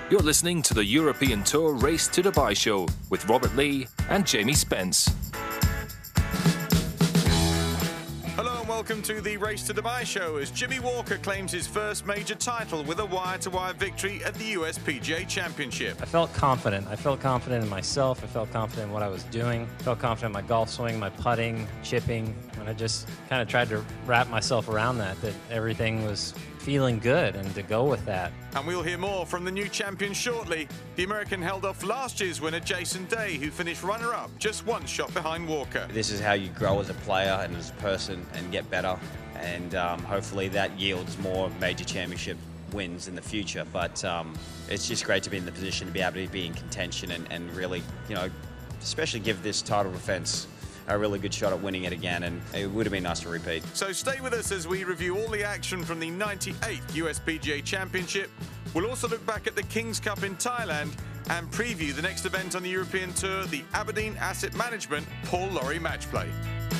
You're listening to the European Tour Race to Dubai show with Robert Lee and Jamie Spence. Hello and welcome to the Race to Dubai show as Jimmy Walker claims his first major title with a wire-to-wire victory at the US PGA Championship. I felt confident. I felt confident in myself. I felt confident in what I was doing. I felt confident in my golf swing, my putting, chipping. And I just kind of tried to wrap myself around that everything was feeling good and to go with that. And we'll hear more from the new champion shortly. The American held off last year's winner, Jason Day, who finished runner-up, just one shot behind Walker. This is how you grow as a player and as a person and get better. And hopefully that yields more major championship wins in the future. But it's just great to be in the position to be able to be in contention and really, especially give this title defense a really good shot at winning it again, and it would have been nice to repeat. So stay with us as we review all the action from the 98th US PGA Championship. We'll also look back at the King's Cup in Thailand and preview the next event on the European Tour, the Aberdeen Asset Management Paul Lawrie Match Play.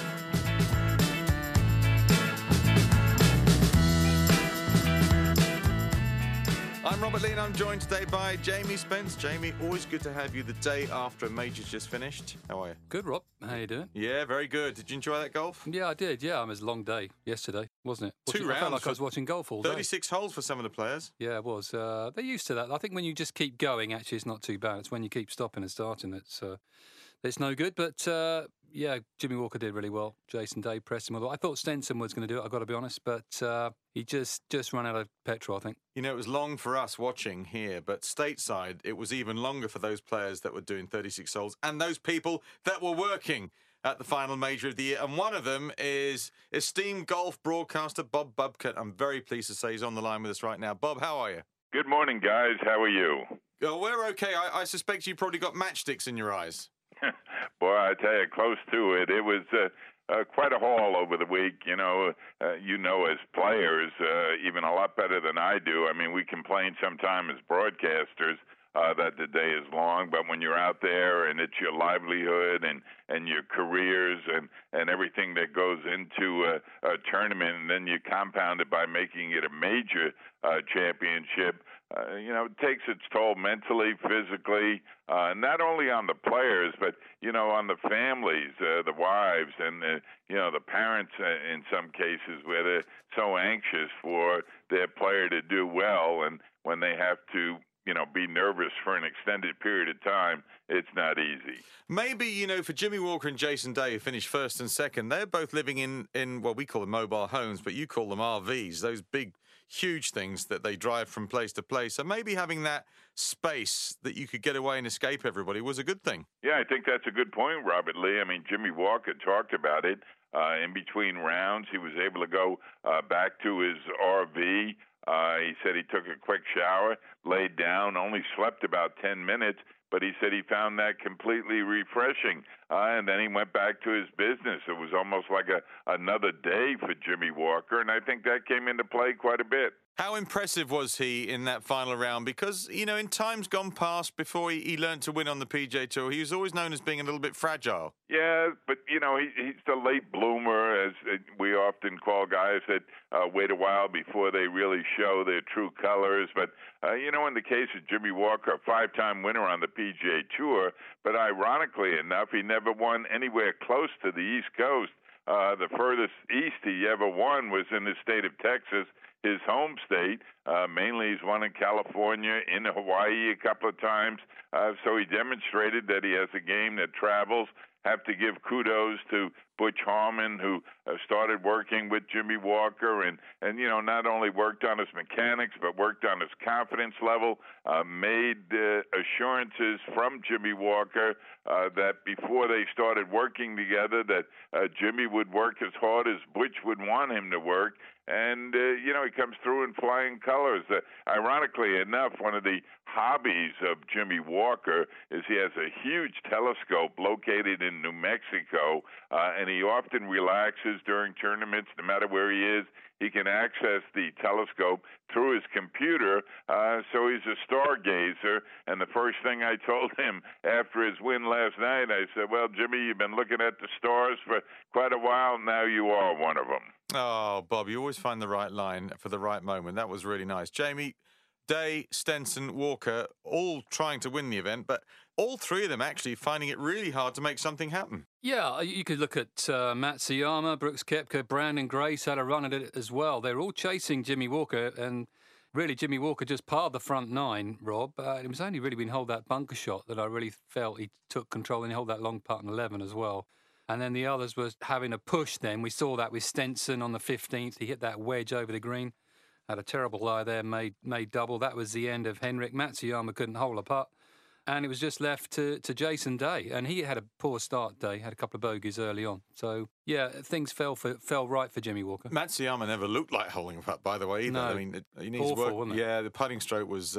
I'm Robert Lee and I'm joined today by Jamie Spence. Jamie, always good to have you the day after a major's just finished. How are you? Good, Rob. How you doing? Yeah, very good. Did you enjoy that golf? Yeah, I did. Yeah, it was a long day yesterday, wasn't it? Two rounds. I felt like I was watching golf all day. 36 holes for some of the players. Yeah, it was. They're used to that. I think when you just keep going, actually, it's not too bad. It's when you keep stopping and starting it's no good. But, yeah, Jimmy Walker did really well. Jason Day pressed him. I thought Stenson was going to do it, I've got to be honest. But he just ran out of petrol, I think. You know, it was long for us watching here, but stateside, it was even longer for those players that were doing 36 holes and those people that were working at the final major of the year. And one of them is esteemed golf broadcaster Bob Bubcut. I'm very pleased to say he's on the line with us right now. Bob, how are you? Good morning, guys. How are you? We're okay. I suspect you probably got matchsticks in your eyes. Boy, I tell you, close to it. It was quite a haul over the week. As players, even a lot better than I do. I mean, we complain sometimes as broadcasters that the day is long, but when you're out there and it's your livelihood and your careers and everything that goes into a tournament, and then you compound it by making it a major championship, it takes its toll mentally, physically, not only on the players, but, on the families, the wives, and, the parents in some cases where they're so anxious for their player to do well, and when they have to be nervous for an extended period of time, it's not easy. Maybe, for Jimmy Walker and Jason Day, who finished first and second, they're both living in what we call them mobile homes, but you call them RVs, those big, huge things that they drive from place to place. So maybe having that space that you could get away and escape everybody was a good thing. Yeah, I think that's a good point, Robert Lee. I mean, Jimmy Walker talked about it. In between rounds, he was able to go back to his RV. He said he took a quick shower, laid down, only slept about 10 minutes, but he said he found that completely refreshing. And then he went back to his business. It was almost like another day for Jimmy Walker, and I think that came into play quite a bit. How impressive was he in that final round? Because, in times gone past, before he learned to win on the PGA Tour, he was always known as being a little bit fragile. Yeah, but, he's the late bloomer, as we often call guys that wait a while before they really show their true colors. But, in the case of Jimmy Walker, a five-time winner on the PGA Tour, but ironically enough, he never won anywhere close to the East Coast. The furthest east he ever won was in the state of Texas, his home state. Mainly he's won in California, in Hawaii a couple of times. So he demonstrated that he has a game that travels. Have to give kudos to Butch Harmon, who started working with Jimmy Walker and not only worked on his mechanics, but worked on his confidence level, made assurances from Jimmy Walker that before they started working together, that Jimmy would work as hard as Butch would want him to work. And, he comes through in flying colors. Ironically enough, one of the hobbies of Jimmy Walker is he has a huge telescope located in New Mexico, and he often relaxes during tournaments, no matter where he is. He can access the telescope through his computer, so he's a stargazer. And the first thing I told him after his win last night, I said, well, Jimmy, you've been looking at the stars for quite a while. Now you are one of them. Oh, Bob, you always find the right line for the right moment. That was really nice. Jamie, Day, Stenson, Walker, all trying to win the event, but all three of them actually finding it really hard to make something happen. Yeah, you could look at Matsuyama, Brooks Koepka, Brandon Grace had a run at it as well. They're all chasing Jimmy Walker, and really Jimmy Walker just parred the front nine, Rob. It was only really when he held that bunker shot that I really felt he took control, and he held that long putt on 11 as well. And then the others were having a push then. We saw that with Stenson on the 15th. He hit that wedge over the green. Had a terrible lie there, made double. That was the end of Henrik. Matsuyama couldn't hold a putt. And it was just left to Jason Day. And he had a poor start day, had a couple of bogeys early on. So, yeah, things fell right for Jimmy Walker. Matsuyama never looked like holding a putt, by the way, either. No, I mean, he needs awful, work. wasn't it? Yeah, the putting stroke was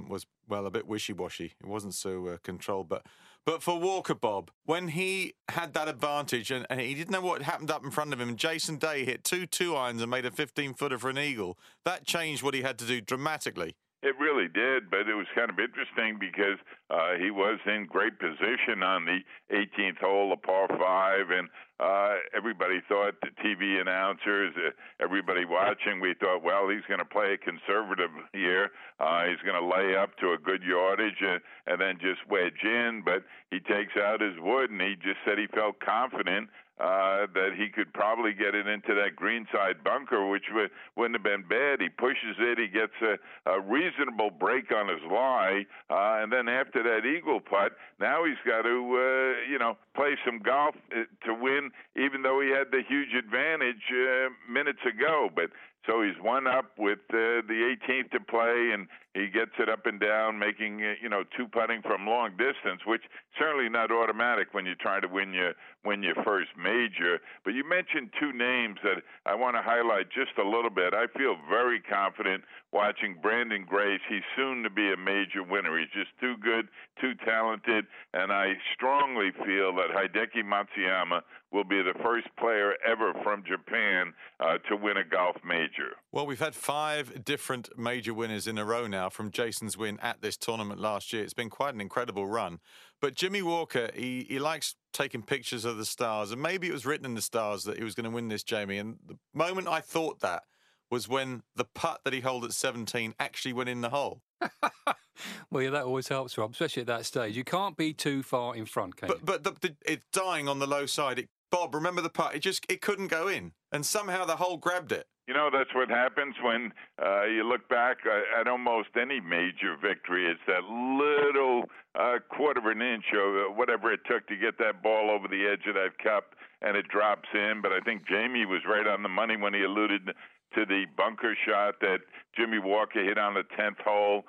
a bit wishy-washy. It wasn't so controlled. But for Walker, Bob, when he had that advantage and he didn't know what happened up in front of him, and Jason Day hit two irons and made a 15-footer for an eagle, that changed what he had to do dramatically. It really did, but it was kind of interesting because he was in great position on the 18th hole, a par 5, and everybody thought, the TV announcers, everybody watching, we thought, well, he's going to play it conservative here. He's going to lay up to a good yardage and then just wedge in, but he takes out his wood, and he just said he felt confident that he could probably get it into that greenside bunker, which wouldn't have been bad. He pushes it. He gets a reasonable break on his lie. And then after that eagle putt, now he's got to, play some golf to win, even though he had the huge advantage minutes ago. But so he's one up with the 18th to play, and he gets it up and down, making, two putting from long distance, which certainly not automatic when you're trying to win your first major. But you mentioned two names that I want to highlight just a little bit. I feel very confident watching Brandon Grace. He's soon to be a major winner. He's just too good, too talented, and I strongly feel that Hideki Matsuyama will be the first player ever from Japan to win a golf major. Well, we've had 5 different major winners in a row now from Jason's win at this tournament last year. It's been quite an incredible run. But Jimmy Walker, he likes taking pictures of the stars, and maybe it was written in the stars that he was going to win this, Jamie. And the moment I thought that was when the putt that he held at 17 actually went in the hole. Well, yeah, that always helps, Rob, especially at that stage. You can't be too far in front, can you? But it's dying on the low side. Bob, remember the putt? It couldn't go in, and somehow the hole grabbed it. That's what happens when you look back at almost any major victory. It's that little quarter of an inch or whatever it took to get that ball over the edge of that cup, and it drops in. But I think Jamie was right on the money when he alluded to the bunker shot that Jimmy Walker hit on the 10th hole.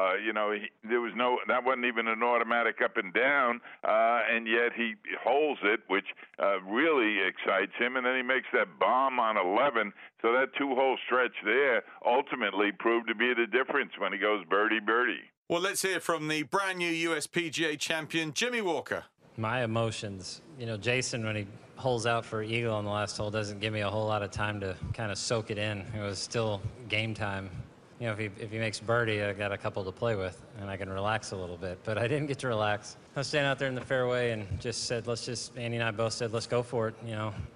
There was that wasn't even an automatic up and down, and yet he holds it, which really excites him. And then he makes that bomb on 11. So that 2-hole stretch there ultimately proved to be the difference when he goes birdie. Well, let's hear from the brand new USPGA champion, Jimmy Walker. My emotions, Jason, when he holes out for eagle on the last hole, doesn't give me a whole lot of time to kind of soak it in. It was still game time. If he makes birdie, I got a couple to play with, and I can relax a little bit. But I didn't get to relax. I was standing out there in the fairway and just said, Andy and I both said, let's go for it.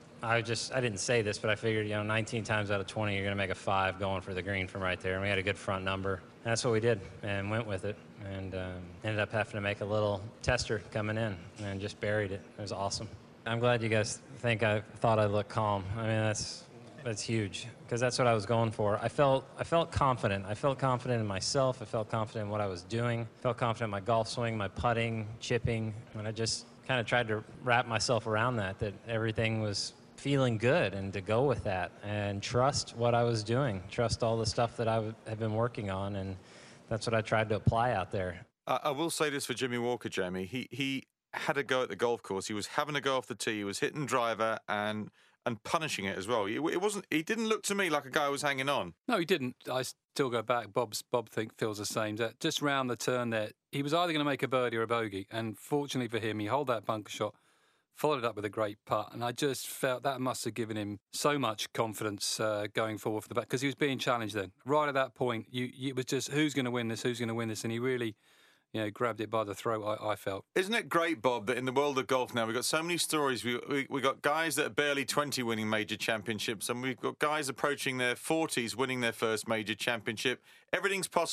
I didn't say this, but I figured, 19 times out of 20, you're going to make a 5 going for the green from right there. And we had a good front number. And that's what we did and went with it. And ended up having to make a little tester coming in and just buried it. It was awesome. I'm glad you guys I thought I looked calm. I mean, that's huge because that's what I was going for. I felt confident. I felt confident in myself. I felt confident in what I was doing. I felt confident in my golf swing, my putting, chipping. And I just kind of tried to wrap myself around that everything was feeling good and to go with that and trust what I was doing, trust all the stuff that I have been working on, and that's what I tried to apply out there. I will say this for Jimmy Walker, Jamie. He had a go at the golf course. He was having a go off the tee. He was hitting driver and punishing it as well. He didn't look to me like a guy who was hanging on. No, he didn't. I still go back. Bob feels the same. That just round the turn there, he was either going to make a birdie or a bogey, and fortunately for him, he held that bunker shot, followed it up with a great putt, and I just felt that must have given him so much confidence going forward for the back, because he was being challenged then. Right at that point, it was just, who's going to win this, and he really grabbed it by the throat, I felt. Isn't it great, Bob, that in the world of golf now, we've got so many stories. We got guys that are barely 20 winning major championships, and we've got guys approaching their 40s winning their first major championship. Everything's possible.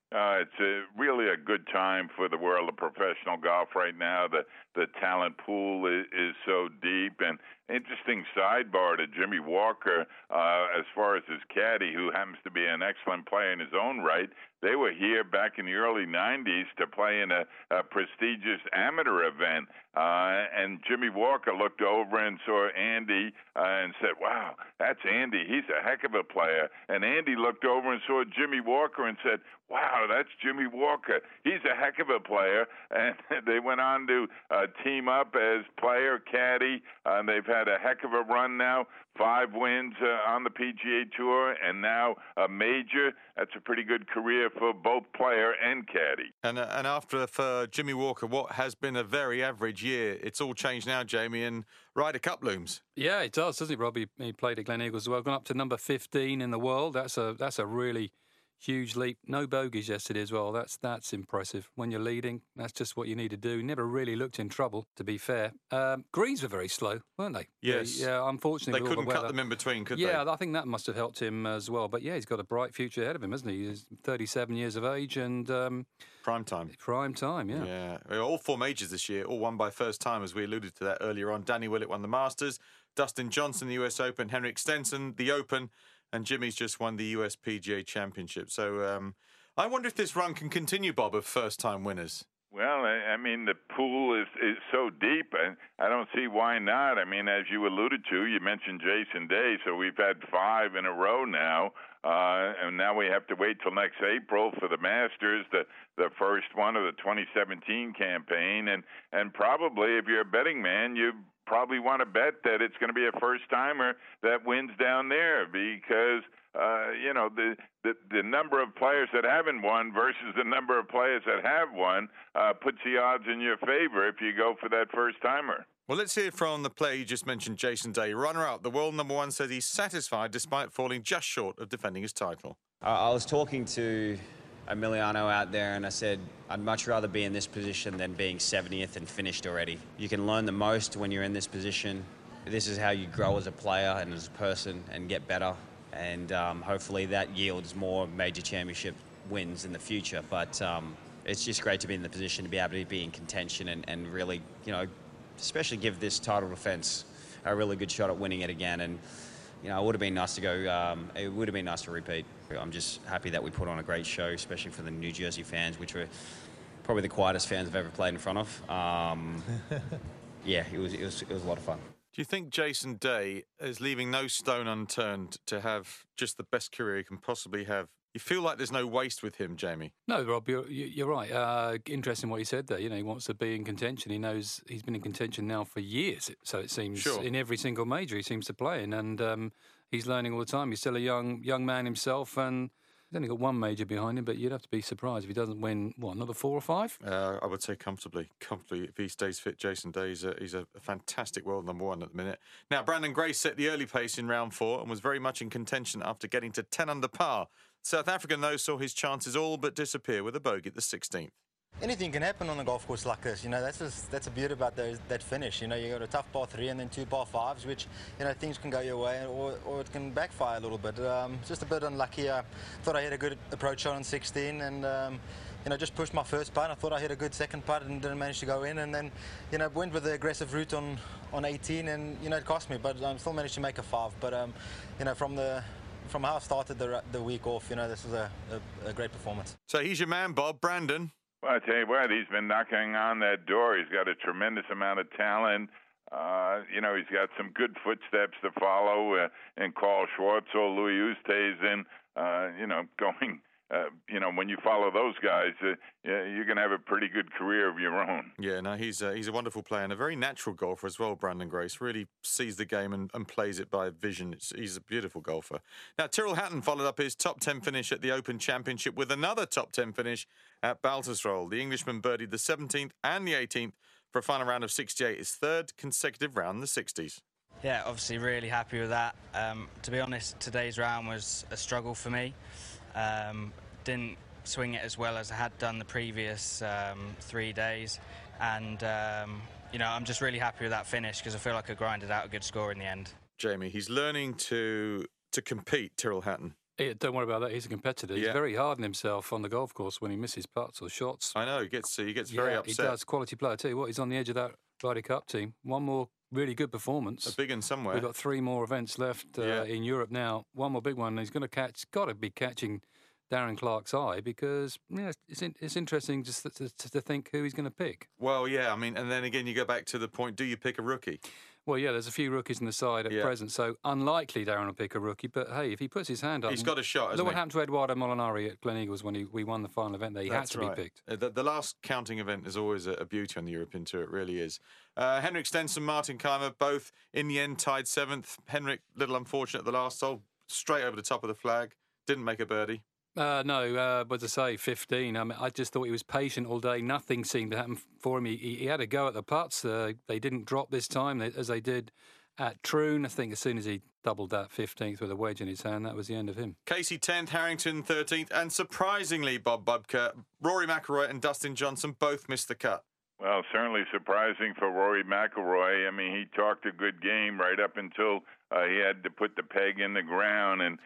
It's really a good time for the world of professional golf right now. The talent pool is so deep. And interesting sidebar to Jimmy Walker, as far as his caddy, who happens to be an excellent player in his own right. They were here back in the early 90s to play in a prestigious amateur event. And Jimmy Walker looked over and saw Andy and said, wow, that's Andy. He's a heck of a player. And Andy looked over and saw Jimmy Walker and said, wow, that's Jimmy Walker. He's a heck of a player. And they went on to team up as player, caddy. And they've had a heck of a run now. 5 wins on the PGA Tour, and now a major. That's a pretty good career for both player and caddy. And after for Jimmy Walker, what has been a very average year, it's all changed now, Jamie, and Ryder Cup looms. Yeah, it does, doesn't it, Rob? He played at Glen Eagles as well, gone up to number 15 in the world. That's a really huge leap. No bogeys yesterday as well. That's impressive. When you're leading, that's just what you need to do. Never really looked in trouble, to be fair. Greens were very slow, weren't they? Yes. Yeah, unfortunately. They couldn't cut them in between, could they? Yeah, I think that must have helped him as well. But yeah, he's got a bright future ahead of him, hasn't he? He's 37 years of age and... prime time. Prime time, yeah. Yeah. All 4 majors this year, all won by first time, as we alluded to that earlier on. Danny Willett won the Masters, Dustin Johnson, the US Open, Henrik Stenson, the Open, and Jimmy's just won the US PGA Championship. So I wonder if this run can continue, Bob, of first-time winners. Well, I mean, the pool is so deep, and I don't see why not. I mean, as you alluded to, you mentioned Jason Day, so we've had 5 in a row now, and now we have to wait till next April for the Masters, the first one of the 2017 campaign, and probably, if you're a betting man, you probably want to bet that it's going to be a first-timer that wins down there because, the number of players that haven't won versus the number of players that have won puts the odds in your favor if you go for that first-timer. Well, let's hear from the player you just mentioned, Jason Day. Runner-up, the world number 1, says he's satisfied despite falling just short of defending his title. I was talking to Emiliano out there and I said, I'd much rather be in this position than being 70th and finished already. You can learn the most when you're in this position. This is how you grow as a player and as a person and get better. And hopefully that yields more major championship wins in the future. But it's just great to be in the position to be able to be in contention and really, especially give this title defense a really good shot at winning it again. And, it would have been nice to go, it would have been nice to repeat. I'm just happy that we put on a great show, especially for the New Jersey fans, which were probably the quietest fans I've ever played in front of. Yeah, it was a lot of fun. Do you think Jason Day is leaving no stone unturned to have just the best career he can possibly have? You feel like there's no waste with him, Jamie? No, Rob, you're right. Interesting what he said there. He wants to be in contention. He knows he's been in contention now for years, so it seems, sure, in every single major he seems to play in. And he's learning all the time. He's still a young man himself, and he's only got 1 major behind him, but you'd have to be surprised if he doesn't win, another 4 or 5? I would say comfortably. If he stays fit, Jason Day, he's a fantastic world number 1 at the minute. Now, Brandon Grace set the early pace in round 4 and was very much in contention after getting to 10 under par. South African, though, saw his chances all but disappear with a bogey at the 16th. Anything can happen on a golf course like this. That's the beauty about that finish. You got a tough par 3 and then 2 par 5s, which, things can go your way or it can backfire a little bit. Just a bit unlucky. I thought I had a good approach shot on 16 and, just pushed my first putt. I thought I hit a good second putt and didn't manage to go in. And then, went with the aggressive route on 18 and, it cost me. But I still managed to make a 5. But, from how I started the week off, this is a great performance. So he's your man, Bob. Brandon. Well, I tell you what, he's been knocking on that door. He's got a tremendous amount of talent. He's got some good footsteps to follow in Carl Schwartz or Louis Oosthuizen, going... when you follow those guys, you're going to have a pretty good career of your own. Yeah, no, he's a wonderful player and a very natural golfer as well, Brandon Grace. Really sees the game and plays it by vision. He's a beautiful golfer. Now, Tyrrell Hatton followed up his top 10 finish at the Open Championship with another top 10 finish at Baltusrol. The Englishman birdied the 17th and the 18th for a final round of 68, his 3rd consecutive round in the 60s. Yeah, obviously really happy with that. To be honest, today's round was a struggle for me. Didn't swing it as well as I had done the previous 3 days, and I'm just really happy with that finish because I feel like I grinded out a good score in the end. Jamie, he's learning to compete, Tyrrell Hatton. Yeah, don't worry about that. He's a competitor. He's Yeah. very hard on himself on the golf course when he misses putts or shots. I know, he gets very upset. He does. Quality player. I tell you what, he's on the edge of that Ryder Cup team. One more really good performance. A big one somewhere. We've got 3 more events left in Europe now. One more big one. He's got to be catching Darren Clarke's eye, because it's interesting just to think who he's going to pick. Well, yeah, I mean, and then again, you go back to the point, do you pick a rookie? Well, yeah, there's a few rookies in the side at present, so unlikely Darren will pick a rookie. But hey, if he puts his hand up, he's got a shot. Look what happened to Eduardo Molinari at Gleneagles when we won the final event there. He had to be picked. The last counting event is always a beauty on the European Tour. It really is. Henrik Stenson, Martin Kaymer, both in the end tied 7th. Henrik, little unfortunate at the last hole, straight over the top of the flag. Didn't make a birdie. No, but to say 15, I mean, I just thought he was patient all day. Nothing seemed to happen for him. He had a go at the putts. They didn't drop this time as they did at Troon. I think as soon as he doubled that 15th with a wedge in his hand, that was the end of him. Casey 10th, Harrington 13th, and surprisingly, Bob Bubka, Rory McIlroy and Dustin Johnson both missed the cut. Well, certainly surprising for Rory McIlroy. I mean, he talked a good game right up until he had to put the peg in the ground. And,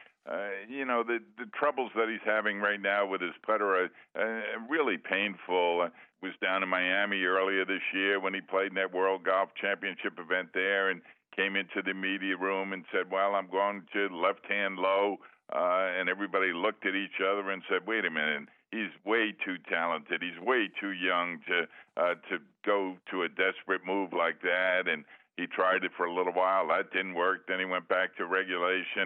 the troubles that he's having right now with his putter are really painful. Was down in Miami earlier this year when he played in that World Golf Championship event there and came into the media room and said, well, I'm going to left-hand low. And everybody looked at each other and said, wait a minute, he's way too talented. He's way too young to go to a desperate move like that. And he tried it for a little while. That didn't work. Then he went back to regulation.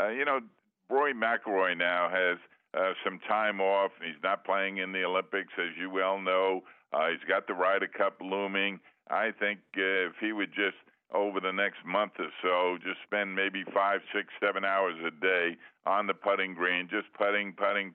Rory McIlroy now has some time off. He's not playing in the Olympics, as you well know. He's got the Ryder Cup looming. I think if he would just, over the next month or so, just spend maybe 5, 6, 7 hours a day on the putting green, just putting,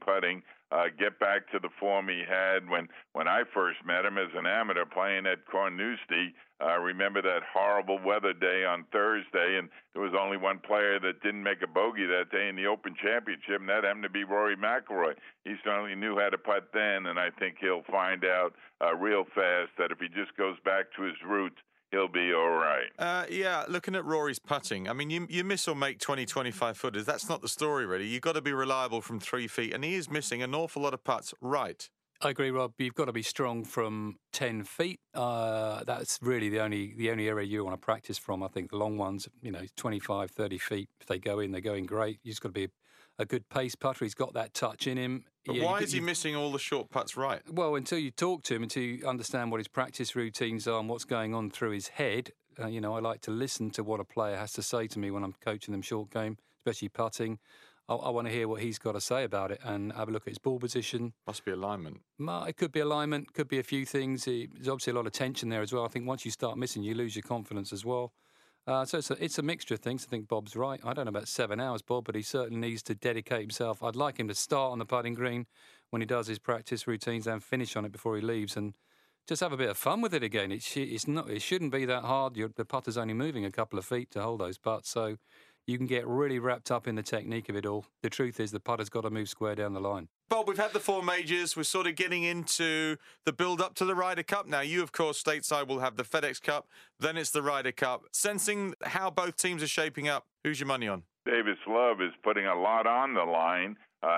get back to the form he had when I first met him as an amateur playing at Carnoustie. Remember that horrible weather day on Thursday, and there was only one player that didn't make a bogey that day in the Open Championship, and that happened to be Rory McIlroy. He certainly knew how to putt then, and I think he'll find out real fast that if he just goes back to his roots, he'll be all right. Looking at Rory's putting, I mean, you miss or make 20, 25 footers. That's not the story, really. You've got to be reliable from 3 feet, and he is missing an awful lot of putts right. I agree, Rob. You've got to be strong from 10 feet. That's really the only area you want to practice from. I think the long ones, 25, 30 feet, if they go in, they're going great. You've just got to be a good pace putter. He's got that touch in him. But why is he missing all the short putts right? Well, until you talk to him, until you understand what his practice routines are and what's going on through his head, I like to listen to what a player has to say to me when I'm coaching them short game, especially putting. I want to hear what he's got to say about it and have a look at his ball position. Must be alignment. It could be alignment, could be a few things. There's obviously a lot of tension there as well. I think once you start missing, you lose your confidence as well. So it's a mixture of things. I think Bob's right. I don't know about 7 hours, Bob, but he certainly needs to dedicate himself. I'd like him to start on the putting green when he does his practice routines and finish on it before he leaves and just have a bit of fun with it again. It shouldn't be that hard. The putter's only moving a couple of feet to hold those putts, so you can get really wrapped up in the technique of it all. The truth is the putter's got to move square down the line. Bob, we've had the 4 majors. We're sort of getting into the build-up to the Ryder Cup. Now, you, of course, stateside will have the FedEx Cup. Then it's the Ryder Cup. Sensing how both teams are shaping up, who's your money on? Davis Love is putting a lot on the line.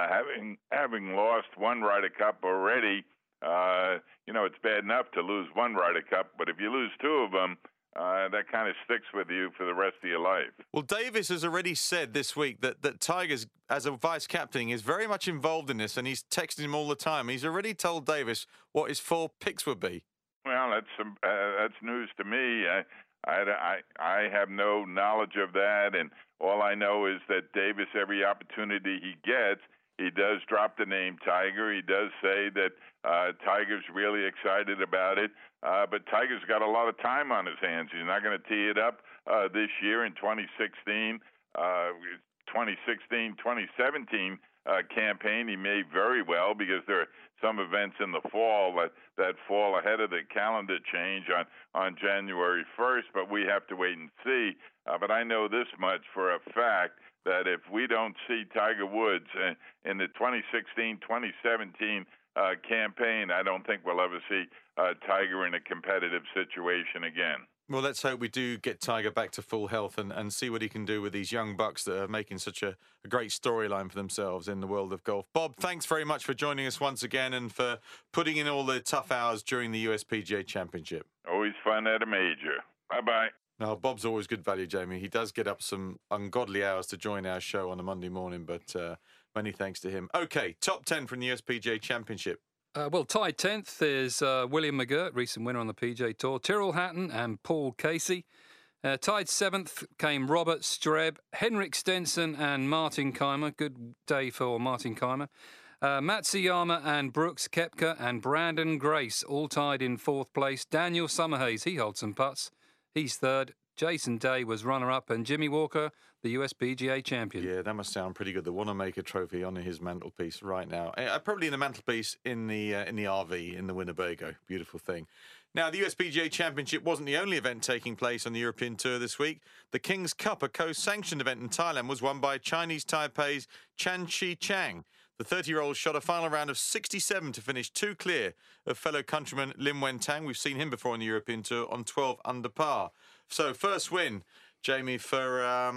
Having lost one Ryder Cup already, it's bad enough to lose one Ryder Cup, but if you lose 2 of them, that kind of sticks with you for the rest of your life. Well, Davis has already said this week that Tiger's, as a vice-captain, is very much involved in this, and he's texting him all the time. He's already told Davis what his 4 picks would be. Well, that's news to me. I have no knowledge of that, and all I know is that Davis, every opportunity he gets, he does drop the name Tiger. He does say that Tiger's really excited about it. But Tiger's got a lot of time on his hands. He's not going to tee it up this year in 2016. 2017 campaign, he may very well, because there are some events in the fall that fall ahead of the calendar change on January 1st, but we have to wait and see. But I know this much for a fact, that if we don't see Tiger Woods in the 2016-2017 campaign, I don't think we'll ever see Tiger in a competitive situation again. Well, let's hope we do get Tiger back to full health and see what he can do with these young bucks that are making such a great storyline for themselves in the world of golf. Bob, thanks very much for joining us once again and for putting in all the tough hours during the USPGA Championship. Always fun at a major. Bye-bye. No, Bob's always good value, Jamie. He does get up some ungodly hours to join our show on a Monday morning, but many thanks to him. OK, top 10 from the USPGA Championship. Well, tied 10th is William McGirt, recent winner on the PGA Tour, Tyrrell Hatton and Paul Casey. Tied 7th came Robert Streb, Henrik Stenson and Martin Keimer. Good day for Martin Keimer. Matsuyama and Brooks Koepka and Brandon Grace all tied in 4th place. Daniel Summerhays, he holds some putts. He's 3rd. Jason Day was runner-up, and Jimmy Walker, the USPGA champion. Yeah, that must sound pretty good. The Wanamaker Trophy on his mantelpiece right now. Probably in the mantelpiece in the RV in the Winnebago. Beautiful thing. Now, the USPGA Championship wasn't the only event taking place on the European Tour this week. The King's Cup, a co-sanctioned event in Thailand, was won by Chinese Taipei's Chan Chi Chang. The 30-year-old shot a final round of 67 to finish 2 clear of fellow countryman Lim Wen Tang. We've seen him before on the European Tour on 12 under par. So, first win, Jamie, for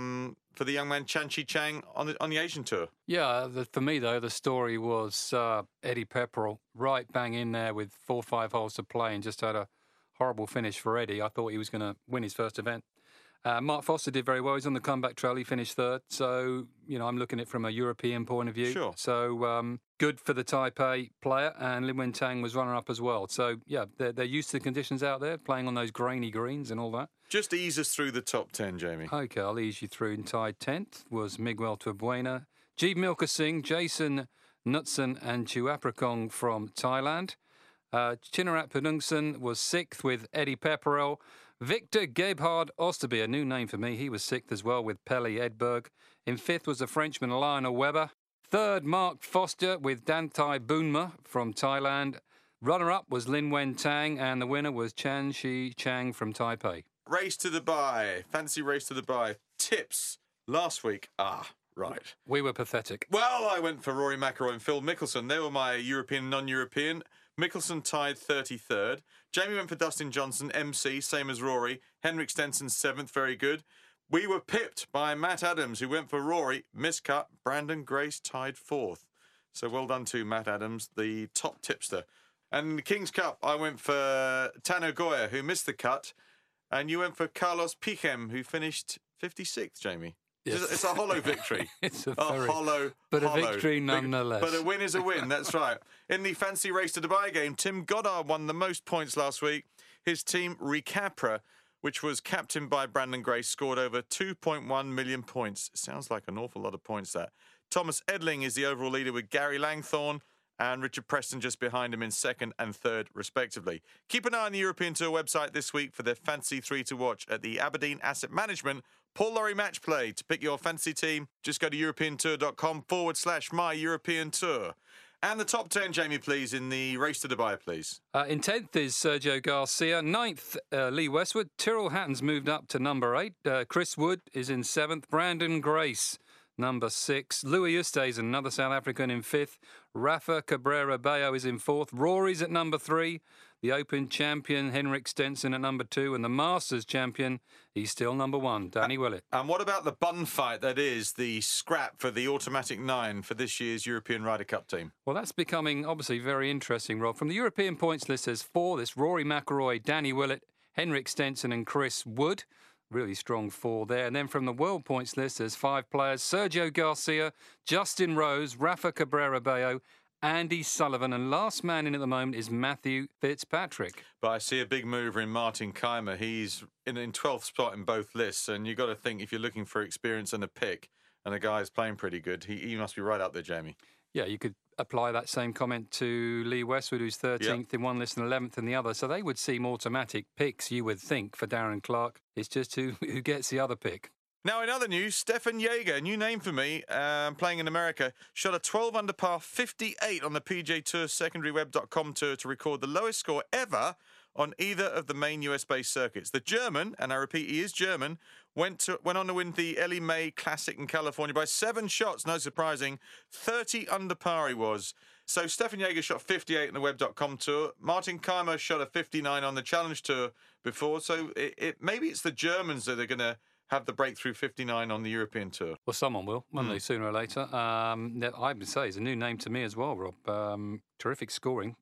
the young man Chan Chi Chang on the Asian Tour. Yeah, for me, though, the story was Eddie Pepperell, right bang in there with 4 or 5 holes to play and just had a horrible finish for Eddie. I thought he was going to win his first event. Mark Foster did very well. He's on the comeback trail. He finished 3rd. So, I'm looking at it from a European point of view. Sure. So, good for the Taipei player. And Lim Wen Tang was runner-up as well. So, yeah, they're used to the conditions out there, playing on those grainy greens and all that. Just ease us through the top 10, Jamie. OK, I'll ease you through. In tied 10th was Miguel Turbuena, Jeev Milka Singh, Jason Knutson and Chuaprakong from Thailand. Chinarat Pudungson was 6th with Eddie Pepperell. Victor Gebhard Osterby, a new name for me. He was 6th as well with Pelle Edberg. In 5th was the Frenchman Lionel Weber. 3rd, Mark Foster with Dantai Boonma from Thailand. Runner-up was Lim Wen Tang, and the winner was Chan Chi Chang from Taipei. Race to Dubai. Fancy race to Dubai. Tips last week. Right. We were pathetic. Well, I went for Rory McIlroy and Phil Mickelson. They were my European, non-European. Mickelson tied 33rd. Jamie went for Dustin Johnson, MC, same as Rory. Henrik Stenson 7th, very good. We were pipped by Matt Adams, who went for Rory, miscut. Brandon Grace tied 4th. So well done to Matt Adams, the top tipster. And in the King's Cup, I went for Tano Goya, who missed the cut. And you went for Carlos Pichem, who finished 56th, Jamie. Yes. It's a hollow victory. It's a hollow victory nonetheless. But a win is a win, that's right. In the fancy race to Dubai game, Tim Goddard won the most points last week. His team, Recapra, which was captained by Brandon Grace, scored over 2.1 million points. Sounds like an awful lot of points, that. Thomas Edling is the overall leader with Gary Langthorne and Richard Preston just behind him in 2nd and 3rd, respectively. Keep an eye on the European Tour website this week for their fancy 3 to watch at the Aberdeen Asset Management Paul Lawrie Match Play. To pick your fantasy team, just go to europeantour.com/my European Tour. And the top 10, Jamie, please, in the race to Dubai, please. In 10th is Sergio Garcia. 9th, Lee Westwood. Tyrrell Hatton's moved up to number 8. Chris Wood is in 7th. Brandon Grace, number 6. Louis Oosthuizen is another South African in 5th. Rafa Cabrera Bello is in 4th. Rory's at number 3. The Open champion, Henrik Stenson, at number 2. And the Masters champion, he's still number 1, Danny Willett. And what about the bun fight that is the scrap for the automatic 9 for this year's European Ryder Cup team? Well, that's becoming obviously very interesting, Rob. From the European points list, there's 4. There's Rory McIlroy, Danny Willett, Henrik Stenson and Chris Wood. Really strong 4 there. And then from the world points list, there's 5 players. Sergio Garcia, Justin Rose, Rafa Cabrera Bello, Andy Sullivan, and last man in at the moment is Matthew Fitzpatrick. But I see a big mover in Martin Keimer. He's in 12th spot in both lists, and you've got to think if you're looking for experience and a pick, and the guy's playing pretty good, he must be right up there, Jamie. Yeah, you could apply that same comment to Lee Westwood, who's 13th in one list and 11th in the other. So they would seem automatic picks, you would think, for Darren Clarke. It's just who gets the other pick. Now, in other news, Stefan Jaeger, a new name for me, playing in America, shot a 12 under par 58 on the PGA Tour secondaryweb.com tour to record the lowest score ever on either of the main US-based circuits. The German, and I repeat, he is German, went on to win the Ellie Mae Classic in California by 7 shots, no surprising. 30 under par he was. So Stefan Jaeger shot 58 in the Web.com Tour. Martin Keimer shot a 59 on the Challenge Tour before. So maybe it's the Germans that are going to have the breakthrough 59 on the European Tour. Well, someone will, won't they, sooner or later. I would say it's a new name to me as well, Rob. Terrific scoring.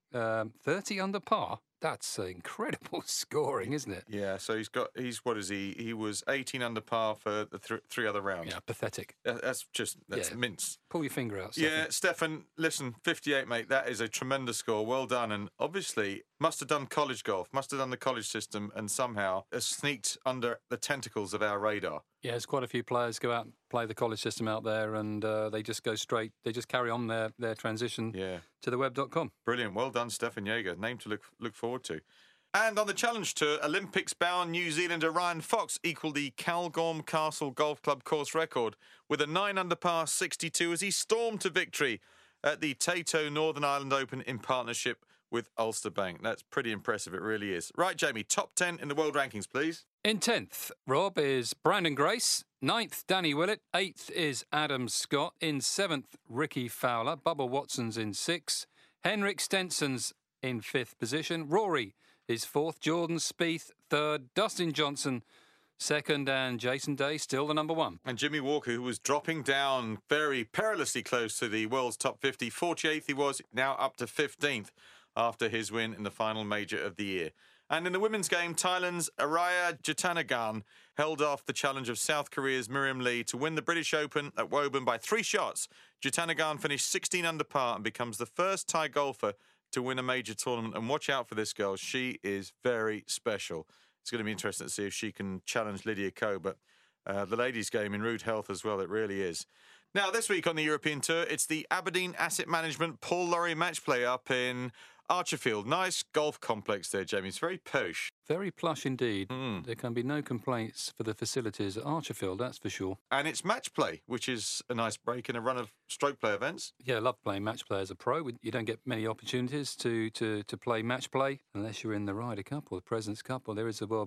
30 under par. That's incredible scoring, isn't it? Yeah, so what is he? He was 18 under par for the three other rounds. Yeah, pathetic. That's mince. Pull your finger out, Stefan. Yeah, Stefan, listen, 58, mate, that is a tremendous score. Well done. And obviously, must have done college golf, must have done the college system, and somehow has sneaked under the tentacles of our radar. Yeah, there's quite a few players go out and play the college system out there, and they just go straight, they just carry on their transition to the web.com. Brilliant. Well done, Stefan Jaeger. Name to look forward to. And on the Challenge Tour, Olympics-bound New Zealander Ryan Fox equalled the Cairngorm Castle Golf Club course record with a 9 under par 62 as he stormed to victory at the Tato Northern Ireland Open in partnership with Ulster Bank. That's pretty impressive, it really is. Right, Jamie, top 10 in the world rankings, please. In 10th, Rob, is Brandon Grace. 9th, Danny Willett. 8th is Adam Scott. In 7th, Ricky Fowler. Bubba Watson's in 6th. Henrik Stenson's in 5th position. Rory is 4th. Jordan Spieth 3rd. Dustin Johnson 2nd. And Jason Day still the number 1. And Jimmy Walker, who was dropping down very perilously close to the world's top 50. 48th he was, now up to 15th after his win in the final major of the year. And in the women's game, Thailand's Araya Jitanagarn held off the challenge of South Korea's Miriam Lee to win the British Open at Woburn by 3 shots. Jitanagarn finished 16 under par and becomes the first Thai golfer to win a major tournament. And watch out for this girl. She is very special. It's going to be interesting to see if she can challenge Lydia Ko. But the ladies' game in rude health as well, it really is. Now, this week on the European Tour, it's the Aberdeen Asset Management Paul Lawrie match play up in Archerfield. Nice golf complex there, Jamie. It's very posh. Very plush indeed. There can be no complaints for the facilities at Archerfield, that's for sure. And it's match play, which is a nice break in a run of stroke play events. Yeah, I love playing match play as a pro. You don't get many opportunities to play match play unless you're in the Ryder Cup or the President's Cup or there is a World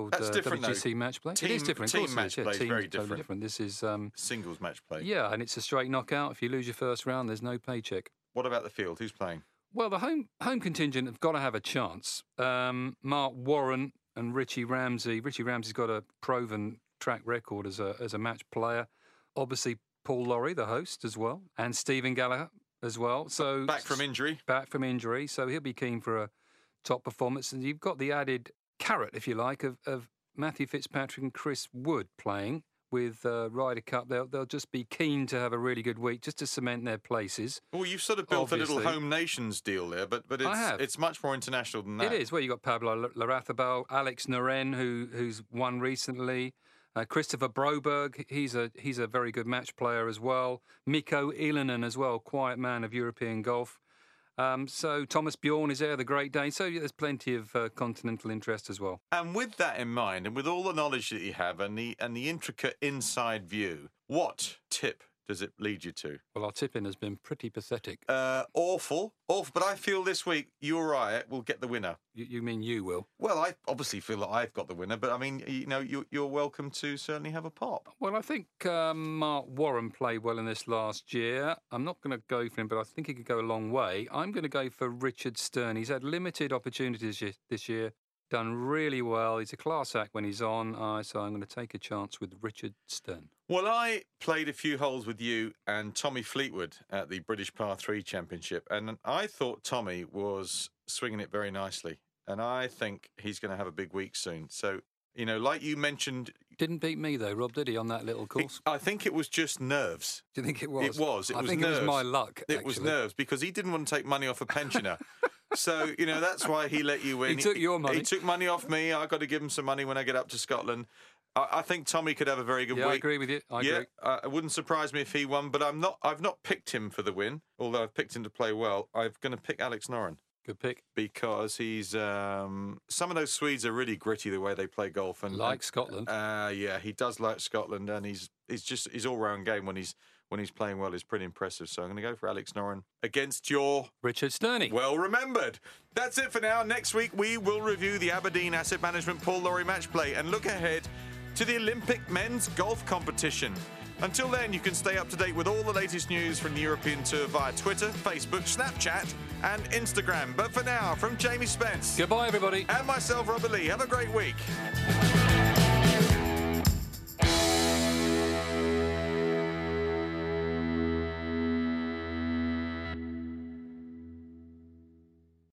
WGC match play. It is different. Team match play is very totally different. This is singles match play. Yeah, and it's a straight knockout. If you lose your first round, there's no paycheck. What about the field? Who's playing? Well, the home contingent have got to have a chance. Mark Warren and Richie Ramsey. Richie Ramsey's got a proven track record as a match player. Obviously, Paul Lawrie, the host, as well, and Stephen Gallagher as well. So back from injury, so he'll be keen for a top performance. And you've got the added carrot, if you like, of Matthew Fitzpatrick and Chris Wood playing with Ryder Cup. They'll just be keen to have a really good week just to cement their places. Well, you've sort of built a little home nations deal there, but it's much more international than that. It is. Well, you've got Pablo Larrazabal, Alex Noren, who's won recently. Christopher Broberg, he's a very good match player as well. Mikko Ilinen as well, quiet man of European golf. So Thomas Bjorn is there, the Great Dane. So there's plenty of continental interest as well. And with that in mind, and with all the knowledge that you have, and the intricate inside view, what tip does it lead you to? Well, our tipping has been pretty pathetic. Awful. But I feel this week Uriah will get the winner. You mean you will? Well, I obviously feel that I've got the winner, but I mean, you're welcome to certainly have a pop. Well, I think Mark Warren played well in this last year. I'm not going to go for him, but I think he could go a long way. I'm going to go for Richard Stern. He's had limited opportunities this year. Done really well. He's a class act when he's on, so I'm going to take a chance with Richard Stern. Well, I played a few holes with you and Tommy Fleetwood at the British Par 3 Championship, and I thought Tommy was swinging it very nicely, and I think he's going to have a big week soon. So, like you mentioned... Didn't beat me, though, Rob, did he, on that little course? I think it was just nerves. Do you think it was? It was. I think nerves. It was my luck, actually. It was nerves, because he didn't want to take money off a pensioner. So, that's why he let you win. He took your money. He took money off me. I've got to give him some money when I get up to Scotland. I think Tommy could have a very good week. I agree with you. I agree. It wouldn't surprise me if he won, but I've not picked him for the win, although I've picked him to play well. I'm going to pick Alex Noren. Good pick. Because he's... some of those Swedes are really gritty the way they play golf. And Scotland. Yeah, he does like Scotland, and his all-round game when he's playing well is pretty impressive. So I'm going to go for Alex Noren against your... Richard Sterney. Well remembered. That's it for now. Next week, we will review the Aberdeen Asset Management Paul Lawrie match play and look ahead to the Olympic men's golf competition. Until then, you can stay up to date with all the latest news from the European Tour via Twitter, Facebook, Snapchat and Instagram. But for now, from Jamie Spence. Goodbye, everybody. And myself, Robert Lee, have a great week.